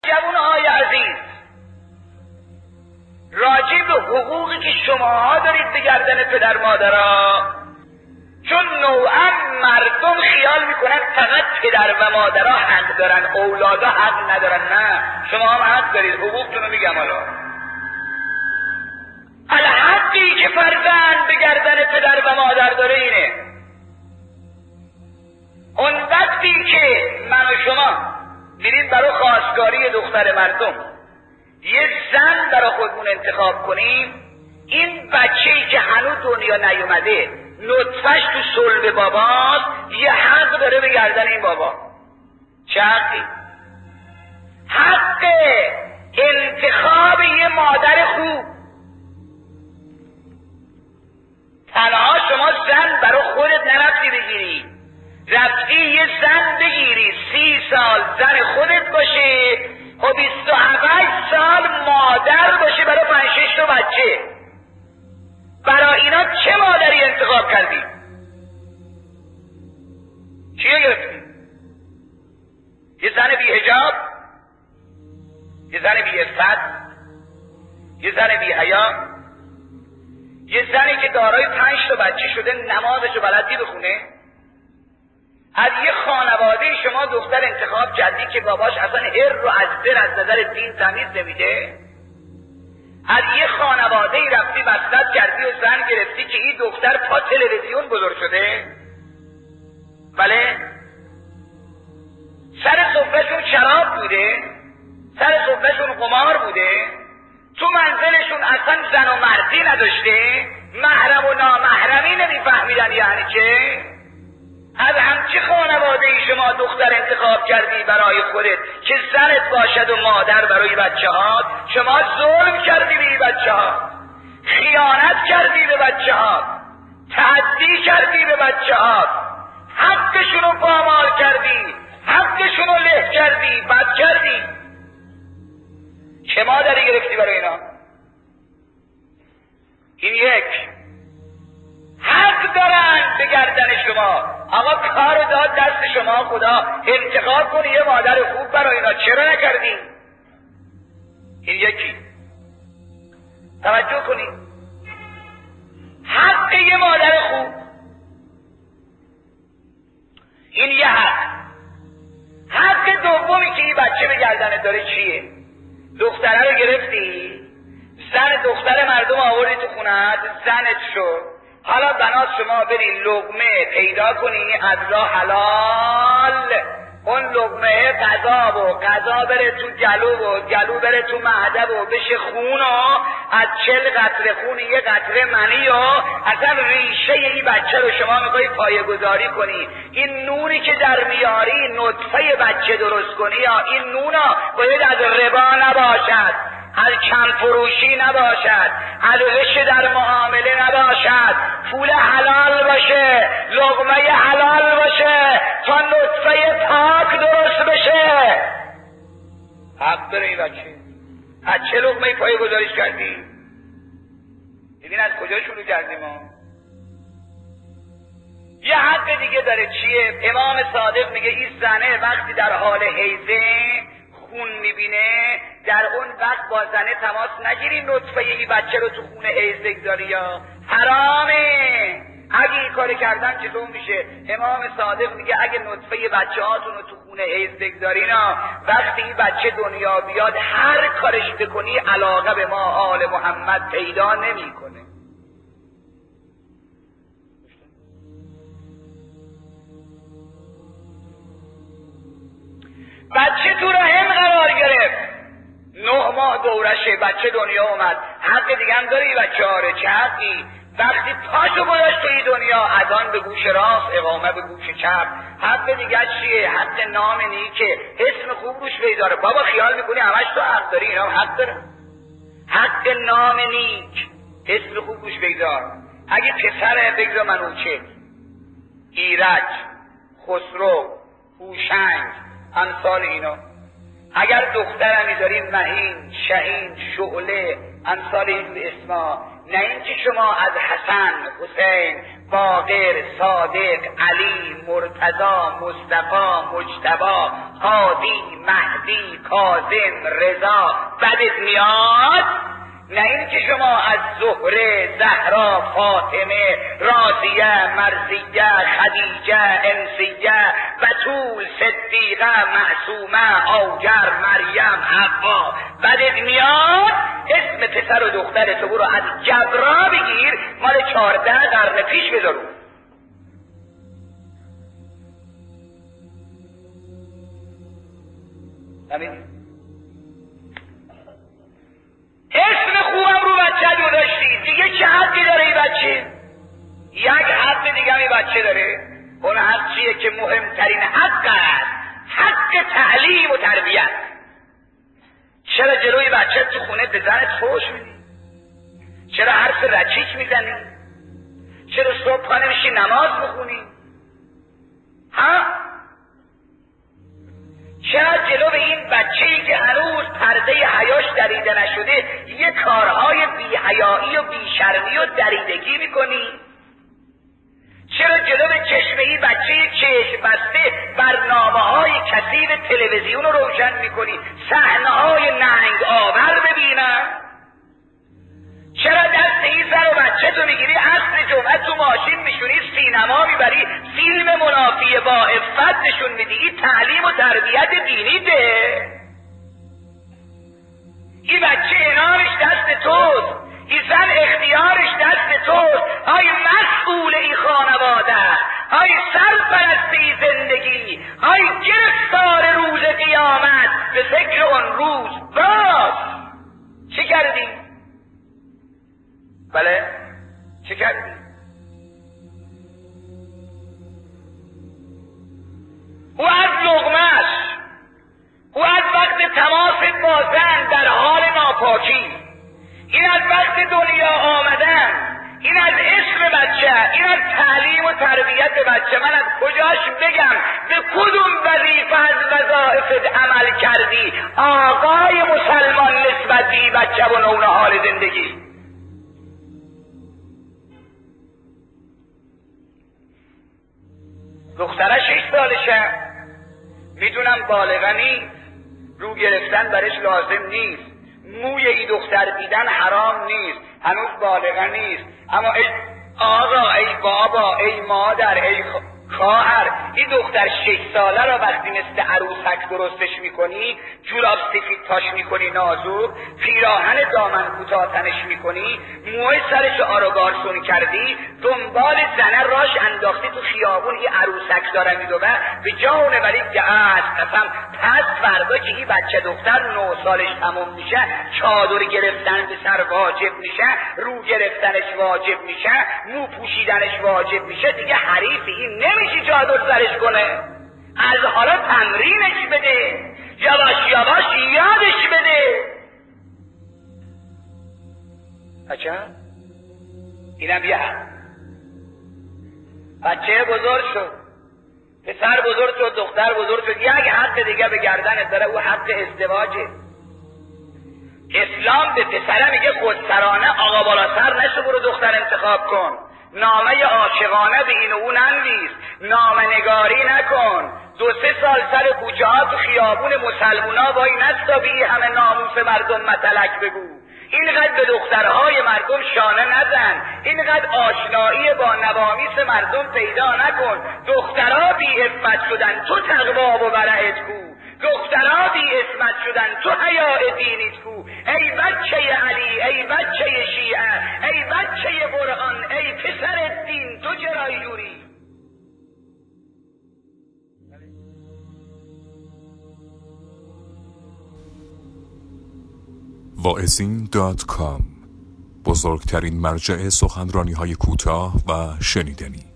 جوانهای عزیز، راجع به حقوقی که شماها دارید به گردن پدر مادرها، چون نوعا مردم خیال میکنن فقط پدر و مادرها حق دارن، اولادا حق ندارن. نه، شما هم حق دارید. حقوقتون رو میگم. حالا الحقی که فرزند به گردن پدر و مادر داره اینه، اون وقتی که من و شما میریم برای خواستگاری دختر مردم یه زن برای خودمون انتخاب کنیم، این بچه‌ای که هنوز دنیا نیومده نطفه‌اش تو صلب باباست، یه حق داره به گردن این بابا. چه حقی؟ حق انتخاب یه مادر خوب. تنها شما زن برای خودت نرفتی بگیری، رفتی یه زن بگیری 30 سال زن خودت باشه و 28 سال مادر باشه برای 5-6 تا بچه. برای اینا چه مادری انتخاب کردی؟ چیه گرفتی؟ یه زن بی حجاب، یه زن بی عفت، یه زن بی حیا، یه زنی که دارای 5 تا بچه شده نمازشو بلدی بخونه؟ از یه خانواده شما دختر انتخاب کردی که باباش اصلا هر رو از در از نظر دین تمیز نمیده؟ از یه خانواده رفتی وصلت کردی و زن گرفتی که این دختر پا تلویزیون بزرگ شده؟ بله؟ سر صفحهشون شراب بوده؟ سر صفحهشون قمار بوده؟ تو منزلشون اصلا زن و مردی نداشته؟ محرم و نامحرمی نمیفهمیدن یعنی چه؟ از همچه خانواده ای شما دختر انتخاب کردی برای خودت که زنت باشد و مادر برای بچه ها. شما ظلم کردی به بچه ها، خیانت کردی به بچه ها، تعدی کردی به بچه ها، حقشون رو پامال کردی، حقشون رو له کردی، بد کردی. چه مادری گرفتی برای اینا؟ این یک. حق دارن به گردن شما. آقا کار داد دست شما، خدا انتخاب کنی یه مادر خوب برای اینا، چرا نکردی؟ این یکی. توجه کنی، حق یه مادر خوب، این یه حق. حق دومی که این بچه به گردن داره چیه؟ دختره رو گرفتی، زن دختر مردم آوردی تو خونت، زنت شد. حالا بنات شما بری لقمه پیدا کنی از راه حلال، اون لقمه غذا بره تو گلو و گلو بره تو معده و بشه خون و از 40 قطره خون یه قطره منی و اصلا ریشه این بچه رو شما میخوای پایه گذاری کنی. این نونی که در میاری نطفه بچه درست کنی، یا این نونا باید از ربا نباشد، از کم فروشی نباشد، از غش در معامله نباشد، پول حلال باشه، لقمه حلال باشه تا نطفه پاک درست بشه. حق داره این بچه. از چه لقمه پای گذارش کردی؟ ببین از کجا شروع کردیم ما. یه حق دیگه داره، چیه؟ امام صادق میگه این زنه وقتی در حال حیضه خون میبینه، در اون وقت با زنه تماس نگیری نطفه این بچه رو تو خون حیض بگذاری، یا حرامه. اگه این کار کردن چطور میشه؟ امام صادق میگه اگه نطفه بچه هاتون رو تو خون حیض بگذارین، وقتی این بچه دنیا بیاد هر کارش بکنی علاقه به ما آل محمد پیدا نمیکنه. بچه تو رحم قرار گرفت، 9 ماه دورشه، بچه دنیا اومد، حق دیگه هم داره این بچه هاره. چه حقی؟ وقتی پاشو گذاشت توی دنیا، اذان به گوش راست، اقامه به گوش چپ. حق دیگه چیه؟ حق نام نیکه، اسم خوب روش بیداره. بابا خیال میکنی همش تو حق داری، اینا حق داره. حق نام نیک، اسم خوب روش بیدار. اگه پسر بگذار منوچه، ایرج، خسرو، هوشنگ، امثال اینا. اگر دخترم میذاریم مهین، شهین، شعله، امثال این اسما. نه اینکه شما از حسن، حسین، باقر، صادق، علی، مرتضی، مصطفی، مجتبی، هادی، مهدی، کاظم، رضا بدت میاد؟ نه این که شما از زهره، زهرا، فاطمه، راضیه، مرضیه، خدیجه، انسیه، بتول، صدیقه، معصومه، هاجر، مریم، حوا بدت میاد؟ اسم پسر و دختر تو برو از جبرا بگیر، مال 14 قرن پیش بذارو. همین اسم خوبم رو بچه گذاشتی، دیگه چه حقی داره این بچه؟ یک حق دیگه این بچه داره، اون حق چیه که مهمترین حق است، حق تعلیم و تربیت. چرا جلوی بچه تو خونه به زنت فحش میدی؟ چرا حرف رچیک میزنی؟ چرا صبح پا نمیشی نماز بخونی؟ ها؟ چرا جلو به این بچه‌ای که هنوز پرده حیاش دریده نشده یه کارهای بی‌حیایی و بی‌شرمی و دریدگی میکنی؟ چرا جلو به چشم این بچه چشم بسته برنامه‌های کثیف تلویزیون رو روشن میکنی صحنه‌های ننگ آور ببینن؟ چرا دست این زن و بچه تو میگیری عصر جمعه تو ماشین میشونی سینما میبری فیلم منافی با عفت نشون میدی؟ این تعلیم و تربیت دینی ده؟ این بچه انعامش دست توست، این زن اختیارش دست توست. های مسئول این خانواده، های سرپرست این زندگی، های گرفتار روز قیامت به فکر اون روز باز. چی کردی؟ بله چه کردی؟ او از لقمه‌اش، او از وقت تماس با زن در حال ناپاکی، این از وقت دنیا آمدن، این از اسم بچه، این از تعلیم و تربیت بچه. من از کجاش بگم به کدوم وظیفه از وظایفت عمل کردی آقای مسلمان نسبت به بچه و نون حال زندگی؟ دختره 6 سالشه، میدونم بالغه نیست، رو گرفتن برش لازم نیست، موی ای دختر دیدن حرام نیست، هنوز بالغه نیست، اما ای آقا، ای بابا، ای مادر، ای خواهر، این دختر 6 ساله را وقتی مثل عروسک درستش میکنی، جوراب سفید تاش میکنی نازک، پیراهن دامن کوتاه تنش میکنی، موهای سرش آروگارسون کردی، دنبال زنه راش انداختی تو خیابون، این عروسک داره میدوه به جان ولی که قسم پس فردا که این بچه دختر 9 سالش تموم میشه چادر گرفتن به سر واجب میشه، رو گرفتنش واجب میشه، مو پوشیدنش واجب میشه، دیگه حریف این نمیشه چادر سرش کنه. از حالا تمرینش بده، یواش یواش یادش بده. اچھا اینم یه بچه بزرگ شد، پسر بزرگ شد، دختر بزرگ شد، یک حق دیگه به گردنت داره، او حق ازدواجه. اسلام به پسره میگه خودسرانه آقا بالا سر نشو برو دختر انتخاب کن، نامه عاشقانه به این و اون ننویس، نامه نگاری نکن، 2-3 سال سر کوچه ها تو خیابون مسلمونا وای نستا بی همه ناموس مردم متلک بگو، اینقدر به دخترهای مردم شانه نزن، اینقدر آشنایی با نوامیس مردم پیدا نکن. دخترها بی عفت شدن، تو تقوا و ورعت کو، دخترها بی عصمت شدن، تو حیاء دینیت کو. ای بچه علی، ای بچه شیعه، ای بچه قرآن، ای پسر دین، تو چرا جوری؟ واعظین.com، بزرگترین مرجع سخنرانی‌های کوتاه و شنیدنی.